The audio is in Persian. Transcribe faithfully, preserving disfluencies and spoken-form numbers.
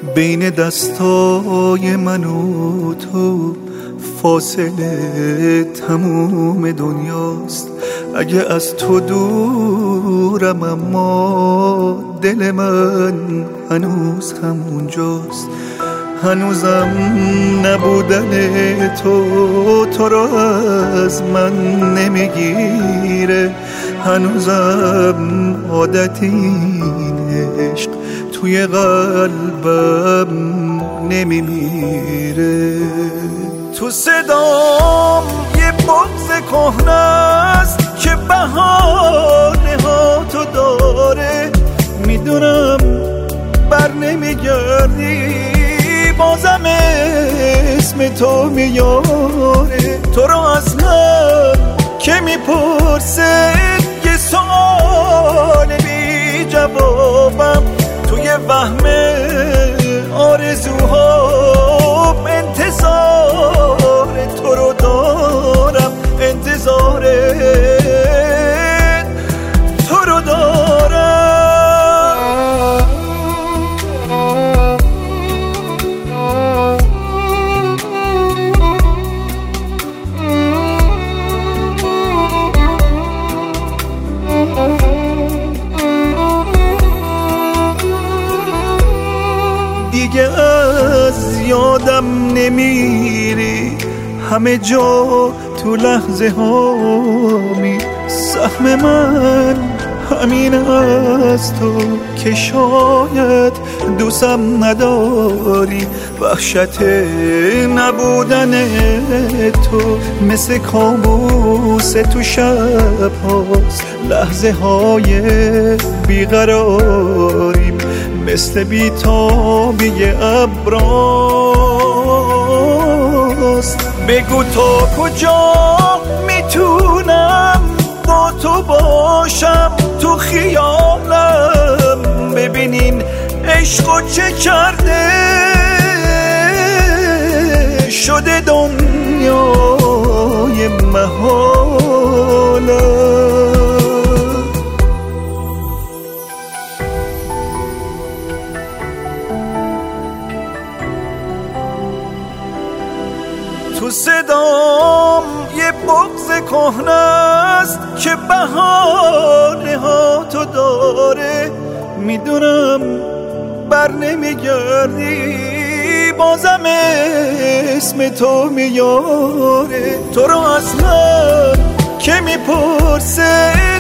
بین دستای من و تو فاصله تموم دنیاست. اگه از تو دورم اما دل من هنوز همونجاست. هنوزم نبودن تو تو را از من نمیگیره. هنوزم عادت این عشق توی قلبم نمیمیره. تو صدام یه بغض کهنه است که بهانه ها تو داره. میدونم بر نمیگردی بازم اسم تو میاره. تو رو از من که میپرسه یه سوال بی جوابم. توی وهم آرزوها انتظار تو رو دارم. انتظار تو رو دارم. دیگه از یادم نمیری همه جا تو لحظه هامی. سهم من همین از تو که شاید دوستم نداری. وحشت نبودن تو مثل کابوس تو شب هاست. لحظه های بیقراریم مثل بیتابی ابراست. بگو تا کجا میتونم با تو باشم تو خیالم. ببینین عشقو چه کرده شده دنیای محالم. تو صدام یه بغض کهنه است که بهانه ها تو داره. میدونم بر نمیگردی بازم اسم تو میاره. تو رو از من که میپرسه